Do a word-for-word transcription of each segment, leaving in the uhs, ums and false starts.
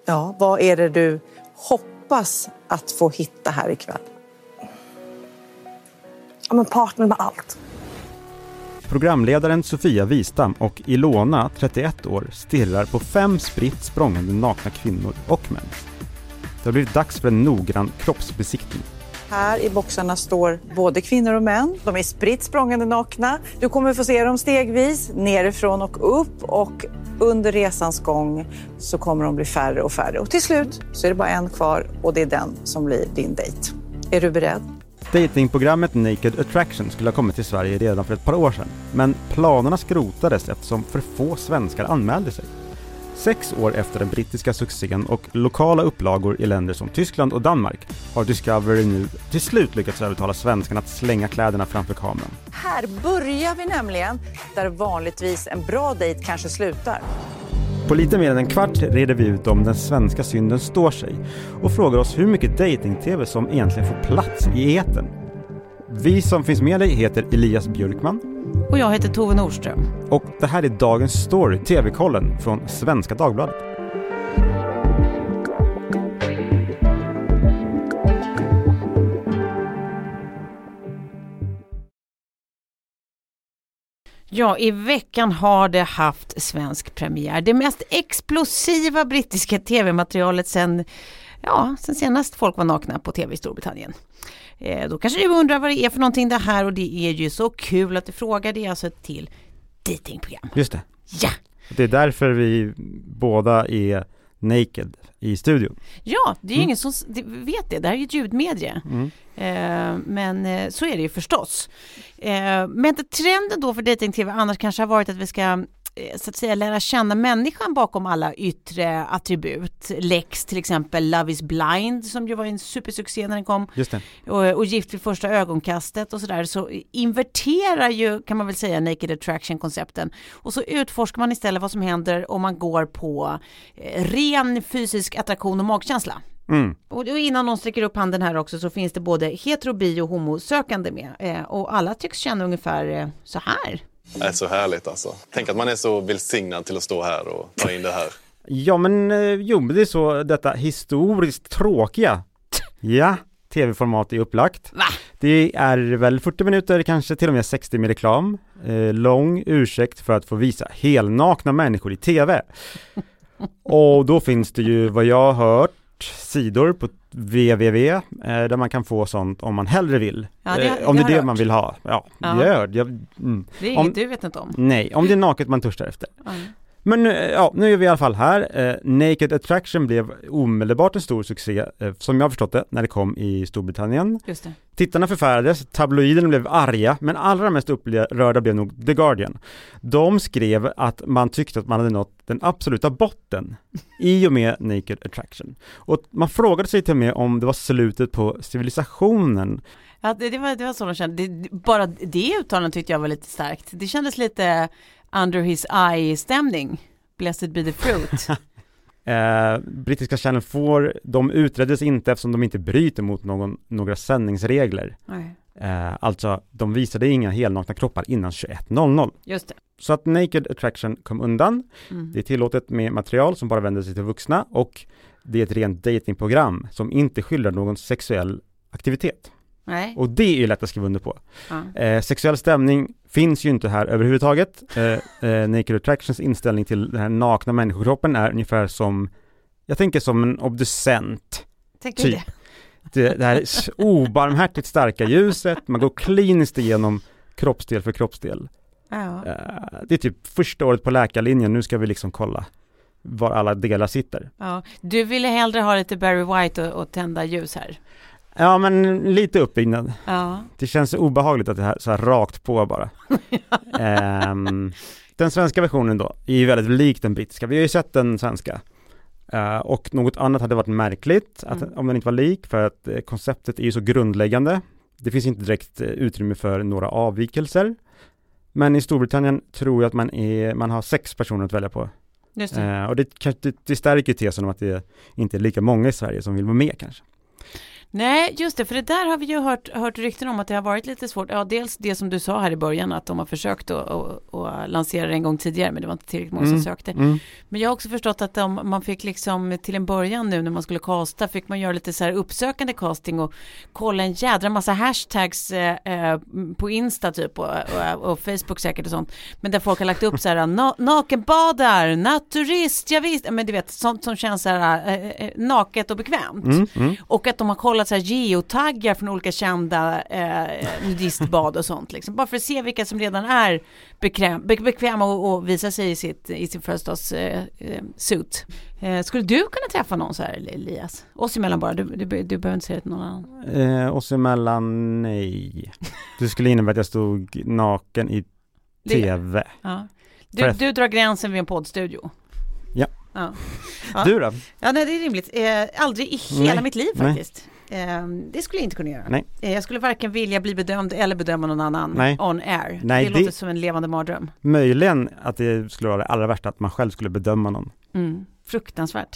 Ja, vad är det du hoppas att få hitta här ikväll? Ja, men partner med allt. Programledaren Sofia Wistam och Ilona, trettioett år, stirrar på fem spritt språngande nakna kvinnor och män. Det har blivit dags för en noggrann kroppsbesiktning. Här i boxarna står både kvinnor och män. De är spritt språngande nakna. Du kommer få se dem stegvis, nerifrån och upp. Och under resans gång så kommer de bli färre och färre. Och till slut så är det bara en kvar och det är den som blir din dejt. Är du beredd? Datingprogrammet Naked Attraction skulle ha kommit till Sverige redan för ett par år sedan. Men planerna skrotades eftersom för få svenskar anmälde sig. Sex år efter den brittiska succén och lokala upplagor i länder som Tyskland och Danmark har Discovery nu till slut lyckats övertala svenskarna att slänga kläderna framför kameran. Här börjar vi nämligen där vanligtvis en bra dejt kanske slutar. På lite mer än en kvart reder vi ut om den svenska synden står sig och frågar oss hur mycket dating-tv som egentligen får plats i etern. Vi som finns med dig heter Elias Björkman. Och jag heter Tove Nordström. Och det här är dagens story, tv-kollen från Svenska Dagbladet. Ja, i veckan har det haft svensk premiär. Det mest explosiva brittiska tv-materialet sen, ja, sen senast folk var nakna på tv i Storbritannien. Eh, då kanske du undrar vad det är för någonting det här, och det är ju så kul att du frågar. Det är alltså ett till datingprogram. Just det. Ja. Det är därför vi båda är naked i studion. Ja, det är ju mm. ingen som vet det. Det här är ju ett ljudmedie. Mm. Eh, men eh, så är det ju förstås. Eh, men trenden då för dating-tv annars kanske har varit att vi ska eh, så att säga lära känna människan bakom alla yttre attribut. Lex till exempel, Love is Blind som ju var en supersuccé när den kom. Just det. Och, och Gift vid första ögonkastet och sådär. Så inverterar ju, kan man väl säga, Naked Attraction-koncepten. Och så utforskar man istället vad som händer om man går på eh, ren fysisk attraktion och magkänsla. Mm. Och innan någon sträcker upp handen här också så finns det både hetero, bi och homosökande med. Eh, och alla tycks känna ungefär eh, så här. Det är så härligt alltså. Tänk att man är så välsignad till att stå här och ta in det här. Ja men eh, jo, det är så detta historiskt tråkiga. Ja, tv-format är upplagt. Va? Det är väl fyrtio minuter, kanske till och med sextio med reklam. Eh, lång ursäkt för att få visa helnakna människor i tv. Och då finns det ju, vad jag har hört, sidor på www eh, där man kan få sånt om man hellre vill. Ja, det, eh, om det det är det hört. man vill ha. Ja, Ja. det gör jag. Mm. Det är inget om, du vet inte om. Nej, om det är naket man törstar efter. Mm. Men ja, nu är vi i alla fall här. Eh, Naked Attraction blev omedelbart en stor succé, eh, som jag har förstått det, när det kom i Storbritannien. Just det. Tittarna förfärades, tabloiderna blev arga, men allra mest upprörda blev nog The Guardian. De skrev att man tyckte att man hade nått den absoluta botten i och med Naked Attraction. Och man frågade sig till och med om det var slutet på civilisationen. Ja, det, det, var, det var så de kände. Det, bara det uttalandet tyckte jag var lite starkt. Det kändes lite under his eye-stämning. Blessed be the fruit. eh, brittiska Channel four, de utreddes inte eftersom de inte bryter mot någon, några sändningsregler. Nej. Eh, alltså, de visade inga helnakna kroppar innan tjugoett noll noll. Just det. Så att Naked Attraction kom undan. Mm. Det är tillåtet med material som bara vänder sig till vuxna, och det är ett rent datingprogram som inte skildrar någon sexuell aktivitet. Nej. Och det är ju lätt att skriva under på. Ja. Eh, sexuell stämning finns ju inte här överhuvudtaget. Eh, eh, Naked Attractions inställning till den här nakna människokroppen är ungefär som, jag tänker som en obducent. Tänker typ. Det? Det, det här obarmhärtigt starka ljuset, man går kliniskt igenom kroppsdel för kroppsdel. Ja. Eh, det är typ första året på läkarlinjen, nu ska vi liksom kolla var alla delar sitter. Ja. Du ville hellre ha lite Barry White och, och tända ljus här. Ja, men lite uppbyggnad. Ja. Det känns obehagligt att det här så här rakt på bara. um, den svenska versionen då är ju väldigt lik den brittiska. Vi har ju sett den svenska. Uh, och något annat hade varit märkligt att, mm. om den inte var lik, för att uh, konceptet är ju så grundläggande. Det finns inte direkt uh, utrymme för några avvikelser. Men i Storbritannien tror jag att man, är, man har sex personer att välja på. Just det. Uh, och det, det, det stärker tesen om att det inte är lika många i Sverige som vill vara med kanske. Nej, just det, för det där har vi ju hört, hört rykten om att det har varit lite svårt. Ja, dels det som du sa här i början, att de har försökt att, att, att lansera det en gång tidigare, men det var inte tillräckligt många Mm. som sökte. Mm. Men jag har också förstått att de, man fick liksom till en början nu när man skulle casta, fick man göra lite så här uppsökande casting och kolla en jädra massa hashtags eh, på Insta typ och, och, och Facebook säkert och sånt. Men där folk har lagt upp så här na, nakenbadar, naturist, jag visst, men du vet, sånt som känns så här eh, naket och bekvämt. Mm. Mm. Och att de har kollat så här geotaggar från olika kända eh, nudistbad och sånt liksom. Bara för att se vilka som redan är bekväm, be, bekväma och, och visa sig i, sitt, i sin födelsedags eh, suit. Eh, skulle du kunna träffa någon så här, Elias? Oss emellan bara, du, du, du behöver inte säga det till någon annan. Eh, oss emellan, nej. Det skulle innebära att jag stod naken i tv. Ja. Du, du drar gränsen vid en poddstudio. Ja. Ja. Ja. Du då? Ja, nej, det är rimligt. Eh, aldrig i hela Nej. mitt liv faktiskt. Eh, det skulle jag inte kunna göra. Nej. Eh, jag skulle varken vilja bli bedömd eller bedöma någon annan Nej. on air. Nej, det, det- låter som en levande mardröm. Möjligen att det skulle vara det allra värsta att man själv skulle bedöma någon. Mm, fruktansvärt.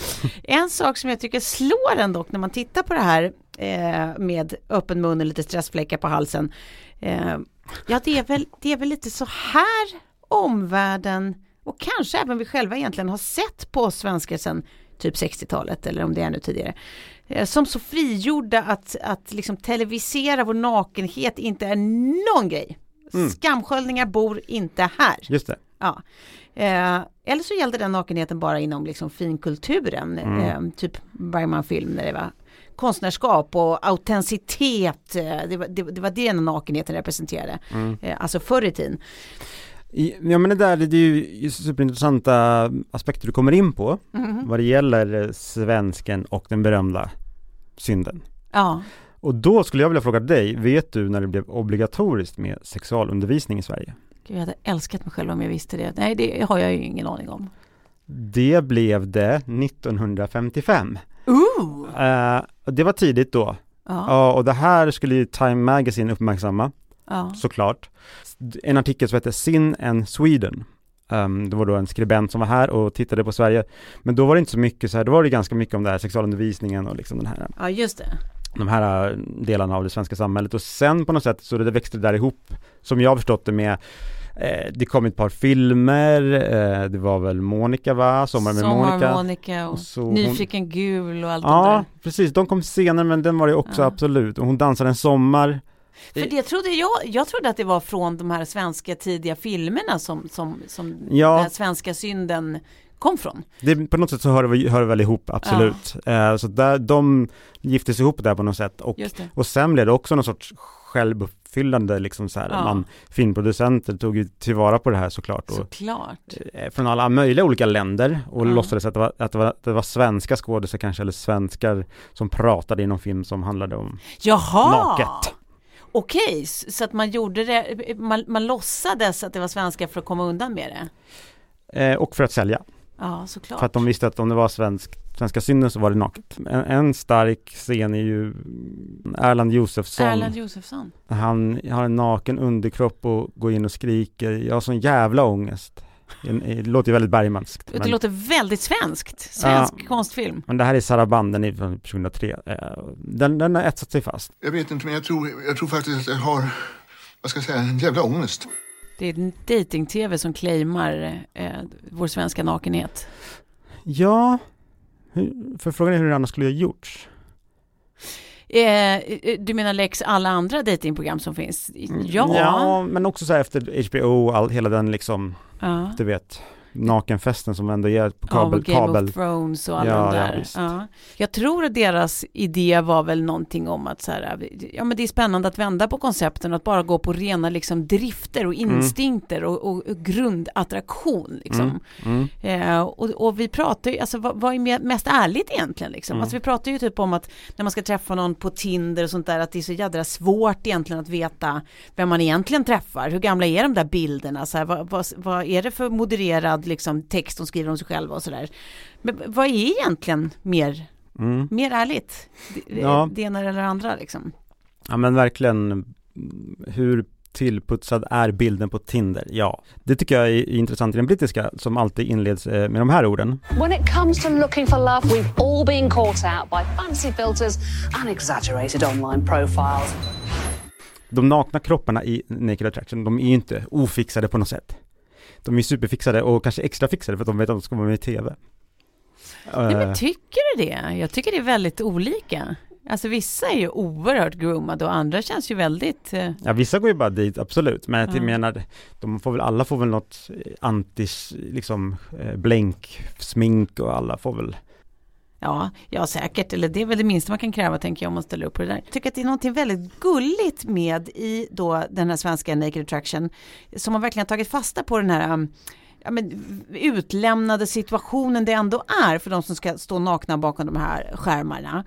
En sak som jag tycker slår ändå när man tittar på det här eh, med öppen mun och lite stressfläckar på halsen. Eh, ja, det är, väl, det är väl lite så här omvärlden och kanske även vi själva egentligen har sett på svenskar sedan typ sextiotalet eller om det är ännu tidigare. Eh, som så frigjorda att, att liksom televisera vår nakenhet inte är någon grej. Mm. Skamsköljningar bor inte här. Just det. Ja. Eh, eller så gällde den nakenheten bara inom liksom finkulturen. Mm. Eh, typ Bergman-film när det var konstnärskap och autenticitet. Eh, det, var, det, det var det den nakenheten representerade. Mm. Eh, alltså förr i tiden. I, ja men det där det är ju superintressanta aspekter du kommer in på Mhm. vad det gäller svensken och den berömda synden. Ja. Och då skulle jag vilja fråga dig, vet du när det blev obligatoriskt med sexualundervisning i Sverige? Gud, jag hade älskat mig själv om jag visste det. Nej, det har jag ju ingen aning om. Det blev det nittonhundrafemtiofem. Ooh! Eh, och det var tidigt då. Ja. Ja, och det här skulle ju Time Magazine uppmärksamma, Ja. såklart. En artikel som heter Sin and Sweden. Um, det var då en skribent som var här och tittade på Sverige. Men då var det inte så mycket så här, då var det ganska mycket om det här sexualundervisningen och liksom den här, Ja, just det. de här delarna av det svenska samhället. Och sen på något sätt så det växte det där ihop, som jag har förstått det med, eh, det kom ett par filmer, eh, det var väl Monica va? Sommar med Sommar Monica. Monica och, Och så hon- Nyfiken gul och allt det Ja, där. precis. De kom senare men den var det också Ja. absolut. Och hon dansade en sommar. För det trodde jag, jag trodde att det var från de här svenska tidiga filmerna som, som, som Ja. den här svenska synden kom från. Det, på något sätt så hör det, hör det väl ihop, absolut. Eh, så där, de gifte sig ihop där på något sätt. Och, Just det. och sen blev det också någon sorts självuppfyllande liksom så här. Ja. Man, filmproducenter tog ju tillvara på det här såklart. Och, Såklart. eh, från alla möjliga olika länder och Ja. låtsades att det var, att det var, att det var svenska skådespelare kanske, eller svenskar som pratade i någon film som handlade om Jaha! naket. Okej, s- så att man gjorde det, man, man låtsades att det var svenska för att komma undan med det. Eh, och för att sälja. Ja, såklart. För att de visste att om det var svensk, svenska synden så var det naket. En, en stark scen är ju Erland Josephson. Erland Josephson. Han har en naken underkropp och går in och skriker. Jag har sån jävla ångest. En- Det låter ju väldigt bergmanskt. Det Men, låter väldigt svenskt. Svensk Ja. konstfilm. men det här är Saraband, den är från tjugohundratre. Eh, Den, den har etsat sig fast. Jag vet inte, men jag tror, jag tror faktiskt att jag har, vad ska jag säga, en jävla ångest. Det är en dating-tv som claimar eh, vår svenska nakenhet. Ja, hur, för frågan är hur det annars skulle ha gjorts. Eh, du menar Lex alla andra datingprogram som finns? Ja. ja men också så här efter H B O, all, hela den liksom, Ja. du vet, nakenfesten som ändå är på Ja, kabel. och Game kabel. of Thrones och alla Ja, de ja, där. visst. Ja. Jag tror att deras idé var väl någonting om att så här, ja, men det är spännande att vända på koncepten och att bara gå på rena liksom, drifter och instinkter och, och, och grundattraktion. Liksom. Mm, mm. Eh, och, och vi pratar ju, alltså vad, vad är mer- mest ärligt egentligen liksom? Mm. Alltså vi pratar ju typ om att när man ska träffa någon på Tinder och sånt där, att det är så jädra svårt egentligen att veta vem man egentligen träffar. Hur gamla är de där bilderna? Så här, vad, vad, vad är det för modererad liksom, text de skriver om sig själva och sådär. Men vad är egentligen mer, Mm. mer ärligt? Det, Ja. det ena eller andra liksom. Ja men verkligen, hur tillputsad är bilden på Tinder? Ja, det tycker jag är intressant i den brittiska som alltid inleds med de här orden. When it comes to looking for love, we've all been caught out by fancy filters and exaggerated online profiles. De nakna kropparna i Naked Attraction, de är ju inte ofixade på något sätt. De är superfixade och kanske extra fixade för att de vet att de ska vara med i tv. Nej, men tycker du det? Jag tycker det är väldigt olika. Alltså vissa är ju oerhört groomade och andra känns ju väldigt... Uh... Ja, vissa går ju bara dit, absolut. Men jag mm. menar, de får väl, alla får väl något antis, liksom, blänk, smink och alla får väl... Ja, ja, säkert. Eller det är väl det minsta man kan kräva, tänker jag, om man ställer upp på det där. Jag tycker att det är något väldigt gulligt med i då den här svenska Naked Attraction som har verkligen tagit fasta på den här... Ja, men utlämnade situationen det ändå är för de som ska stå nakna bakom de här skärmarna.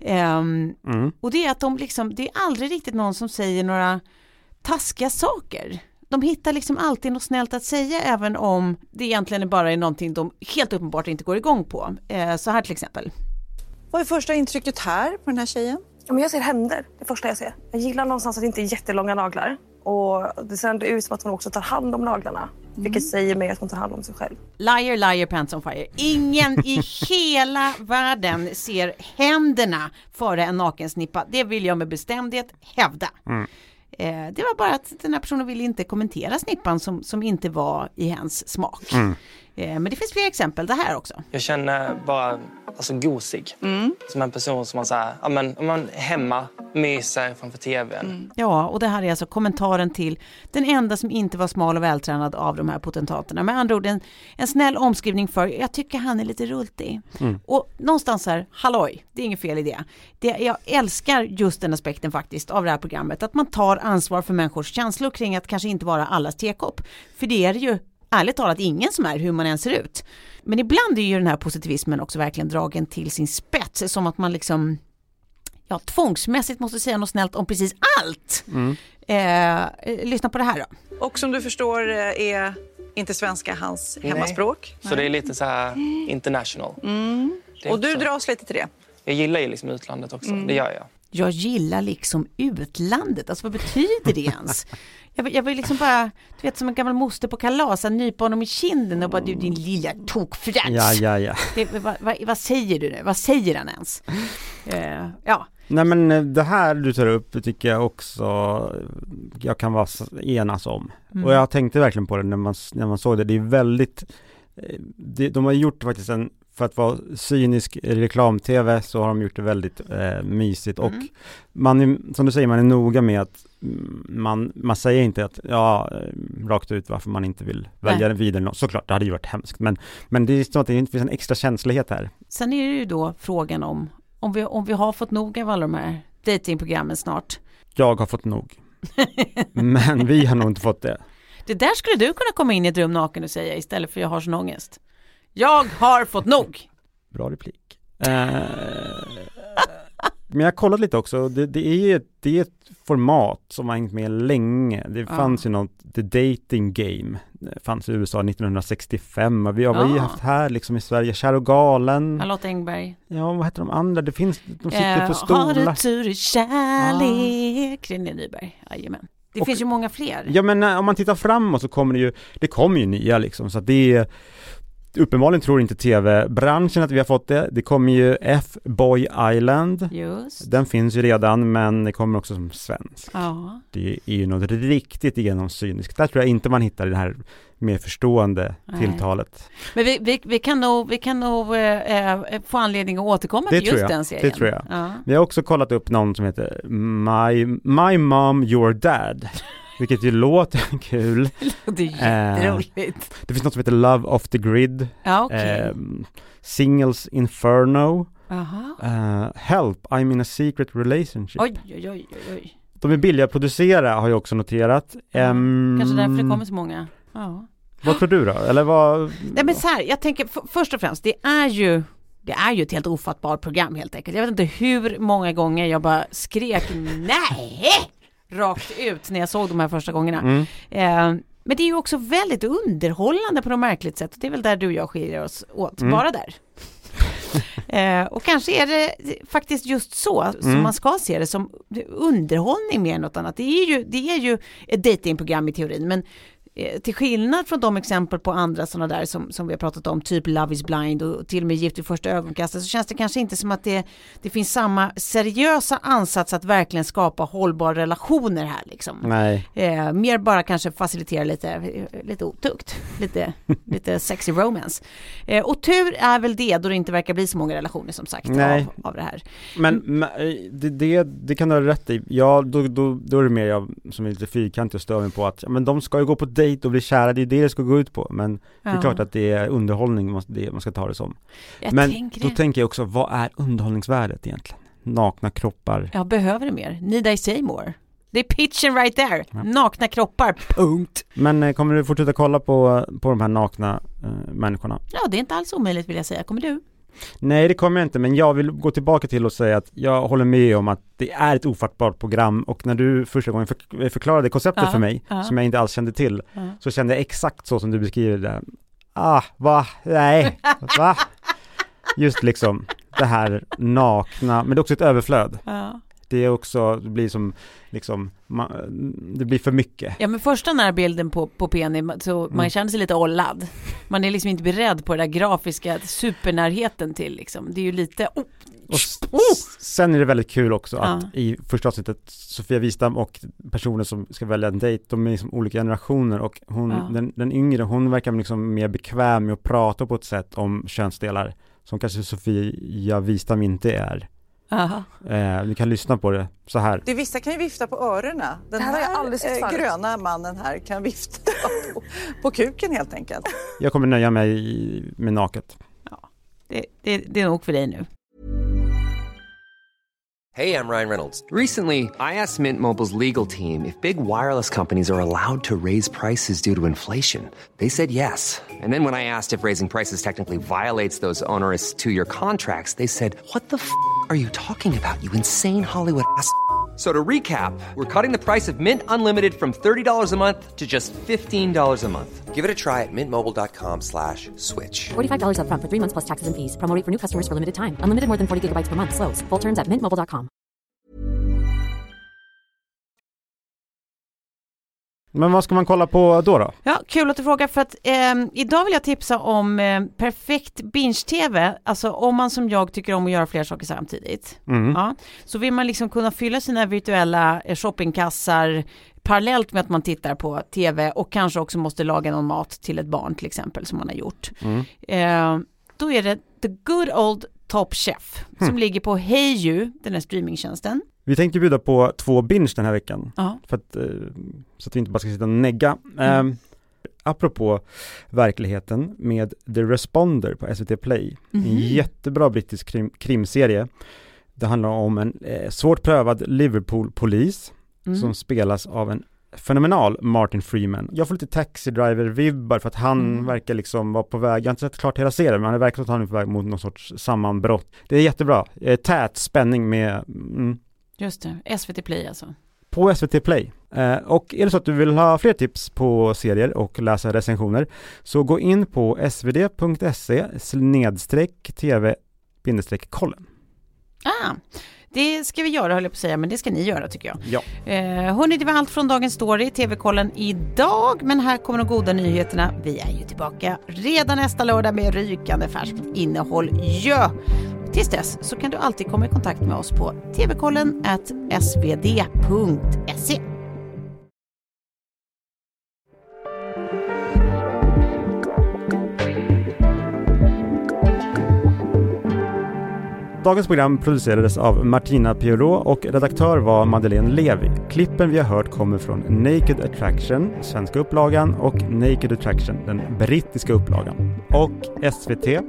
Um, mm. Och det är att de liksom, det är aldrig riktigt någon som säger några taskiga saker. De hittar liksom alltid något snällt att säga även om det egentligen bara är någonting de helt uppenbart inte går igång på. Uh, så här till exempel. Vad är första intrycket här på den här tjejen? Ja, men jag ser händer, det första jag ser. Jag gillar någonstans att det inte är jättelånga naglar. Och det ser ändå ut som att hon också tar hand om naglarna. Mm. Vilket säger mig att hon tar hand om sig själv. Liar, liar, pants on fire. Ingen i hela världen ser händerna före en nakensnippa. Det vill jag med bestämdhet hävda. Mm. Eh, det var bara att den här personen ville inte kommentera snippan som, som inte var i hennes smak. Mm. Eh, men det finns fler exempel, det här också. Jag känner bara alltså, gosig. Mm. Som en person som man säger, ja men om man är hemma, myser framför tvn. Mm. Ja, och det här är alltså kommentaren till den enda som inte var smal och vältränad av de här potentaterna. Med andra ord, en, en snäll omskrivning för, jag tycker han är lite rultig. Mm. Och någonstans här, halloj, det är inget fel i det. det. Jag älskar just den aspekten faktiskt av det här programmet. Att man tar ansvar för människors känslor kring att kanske inte vara allas tekopp. För det är ju ärligt talat ingen som är hur man än ser ut. Men ibland är ju den här positivismen också verkligen dragen till sin spets. Som att man liksom ja, tvångsmässigt måste säga något snällt om precis allt. Mm. Eh, lyssna på det här då. Och som du förstår är inte svenska hans hemmaspråk. Nej. Så det är lite så här international. Mm. Och du dras lite till det? Jag gillar ju liksom utlandet också, mm. det gör jag. Jag gillar liksom utlandet. Alltså vad betyder det ens? Jag, jag vill liksom bara, du vet som en gammal moster på kalas, en nypa honom i kinden och bara, du din lilla tokfrans. Ja, ja, ja. Det, vad, vad, vad säger du nu? Vad säger han ens? Uh, ja. Nej men det här du tar upp tycker jag också jag kan vara enas om. Mm. Och jag tänkte verkligen på det när man, när man såg det. Det är väldigt, det, de har gjort faktiskt en, för att vara cynisk reklam-tv så har de gjort det väldigt eh, mysigt. Mm. Och man är, som du säger, man är noga med att man, man säger inte att ja, rakt ut varför man inte vill välja den vidare. Såklart, det hade ju varit hemskt. Men, men det är som att det inte finns en extra känslighet här. Sen är det ju då frågan om om vi, om vi har fått nog av alla de här datingprogrammen snart. Jag har fått nog. Men vi har nog inte fått det. Det där skulle du kunna komma in i ett rum naken och säga istället för jag har sån ångest. Jag har fått nog. Bra replik. Eh, men jag har kollat lite också. Det, det, är ett, det är ett format som har hängt med länge. Det fanns ah. ju något, The Dating Game. Det fanns i U S A nittonhundrasextiofem. Och vi har ah. ju haft här liksom i Sverige. Kär och galen. Charlotte Engberg. Ja, vad heter de andra? Det finns, de sitter uh, på stolar. Har du tur i kärlek? Ah. René Nyberg. Jajamän. Det och, finns ju många fler. Ja, men om man tittar framåt så kommer det ju, det kommer ju nya liksom. Så att det är uppenbarligen tror inte tv-branschen att vi har fått det. Det kommer ju F-Boy Island. Just. Den finns ju redan, men det kommer också som svensk. Ja. Det är ju något riktigt genomsyniskt. Där tror jag inte man hittar det här mer förstående Nej. tilltalet. Men vi, vi, vi kan nog, vi kan nog äh, få anledning att återkomma det till just jag. den serien. Det tror jag. Ja. Vi har också kollat upp någon som heter My, My Mom, Your Dad. Vilket ju låter kul. Det är jätteroligt. Eh, det finns något som heter Love Off the Grid. Ja, okay. eh, Singles Inferno. Aha. Eh, Help, I'm in a secret relationship. Oj, oj, oj, oj. De är billiga att producera har jag också noterat. Ja, um, kanske därför det kommer så många. Ja. Vad tror du då? Eller vad? Nej, men så här, jag tänker f- först och främst, det är ju Det är ju ett helt ofattbart program helt enkelt. Jag vet inte hur många gånger jag bara skrek nej rakt ut när jag såg de här första gångerna. Mm. Eh, men det är ju också väldigt underhållande på något märkligt sätt. Det är väl där du och jag skiljer oss åt. Mm. Bara där. Eh, och kanske är det faktiskt just så mm. som man ska se det, som underhållning mer än något annat. Det är ju, det är ju ett datingprogram i teorin, men eh, till skillnad från de exempel på andra sådana där som, som vi har pratat om, typ Love is blind och till och med Gift i första ögonkastet, så känns det kanske inte som att det, det finns samma seriösa ansats att verkligen skapa hållbara relationer här liksom. Nej. Eh, mer bara kanske facilitera lite, lite otukt, lite, lite sexy romance. Eh, och tur är väl det, då det inte verkar bli så många relationer som sagt av, av det här. Men, men det, det, det kan du ha rätt i. Ja, då, då, då är det mer jag som är lite fyrkantig och stör mig på att ja, men de ska ju gå på dejt och bli kära, det är det det ska gå ut på. Men ja. Det är klart att det är underhållning man, det, man ska ta det som. Jag men tänker då det. tänker jag också, vad är underhållningsvärdet egentligen? Nakna kroppar. Jag behöver det mer. Need I say more? Det är pitchen right there. Ja. Nakna kroppar, punkt. Men eh, kommer du fortsätta kolla på, på de här nakna eh, människorna? Ja, det är inte alls omöjligt vill jag säga. Kommer du? Nej, det kommer jag inte, men jag vill gå tillbaka till och säga att jag håller med om att det är ett ofattbart program, och när du första gången för, förklarade konceptet ja, för mig, ja. som jag inte alls kände till, ja. så kände jag exakt så som du beskriver det. Ah, va? Nej, va? Just liksom det här nakna, men det är också ett överflöd. Ja. Det är också, det blir som liksom, man, det blir för mycket. Ja, men första när bilden på, på Penny, så mm. man känner sig lite ollad. Man är liksom inte beredd på den där grafiska supernärheten till liksom. Det är ju lite... Oh. Och oh. Sen är det väldigt kul också att ja. i första avsnittet Sofia Wistam och personer som ska välja en dejt, de är liksom olika generationer, och hon, ja. den, den yngre, hon verkar liksom mer bekväm med att prata på ett sätt om könsdelar som kanske Sofia Wistam inte är. Aha. Eh, ni kan lyssna på det så här. Det vissa kan ju vifta på öronen. Den här, här eh, gröna mannen här kan vifta på, på kuken helt enkelt. Jag kommer nöja mig med naket. Ja, det, det, det är nog för dig nu. Hey, I'm Ryan Reynolds. Recently, I asked Mint Mobile's legal team if big wireless companies are allowed to raise prices due to inflation. They said yes. And then when I asked if raising prices technically violates those onerous two-year contracts, they said, what the f*** are you talking about, you insane Hollywood ass f- So to recap, we're cutting the price of Mint Unlimited from thirty dollars a month to just fifteen dollars a month. Give it a try at mintmobile.com slash switch. forty-five dollars up front for three months plus taxes and fees. Promo rate for new customers for limited time. Unlimited more than forty gigabytes per month. Slows full terms at mint mobile dot com. Men vad ska man kolla på då då? Ja, kul att du frågar, för att eh, idag vill jag tipsa om eh, perfekt binge-tv. Alltså om man som jag tycker om att göra flera saker samtidigt. Mm. Ja, så vill man liksom kunna fylla sina virtuella eh, shoppingkassar parallellt med att man tittar på tv, och kanske också måste laga någon mat till ett barn till exempel som man har gjort. Mm. Eh, då är det The Good Old Top Chef som mm. ligger på Heiju, den här streamingtjänsten. Vi tänkte bjuda på två binge den här veckan. Uh-huh. För att, så att vi inte bara ska sitta och negga. Mm. Um, apropå verkligheten med The Responder på S V T Play. Mm-hmm. En jättebra brittisk krim, krimserie. Det handlar om en eh, svårt prövad Liverpool-polis mm. som spelas av en fenomenal Martin Freeman. Jag får lite Taxi Driver-vibbar för att han mm. verkar liksom vara på väg, jag har inte sett klart hela serien, men han verkar att han är på väg mot någon sorts sammanbrott. Det är jättebra. Eh, tät spänning med... Mm, just det, S V T Play alltså. På S V T Play. Eh, och är det så att du vill ha fler tips på serier och läsa recensioner, så gå in på svd.se snedstreck tv bindestreck kollen. Ah, det ska vi göra, höll jag på att säga, men det ska ni göra tycker jag. Ja. Eh, hörni, det var allt från Dagens Story, T V-kollen idag, men här kommer de goda nyheterna. Vi är ju tillbaka redan nästa lördag med rykande färskt innehåll. Ja! Tills dess så kan du alltid komma i kontakt med oss på tvkollen at svd punkt se. Dagens program producerades av Martina Pierrot och redaktör var Madeleine Levi. Klippen vi har hört kommer från Naked Attraction, svenska upplagan, och Naked Attraction, den brittiska upplagan. Och S V T.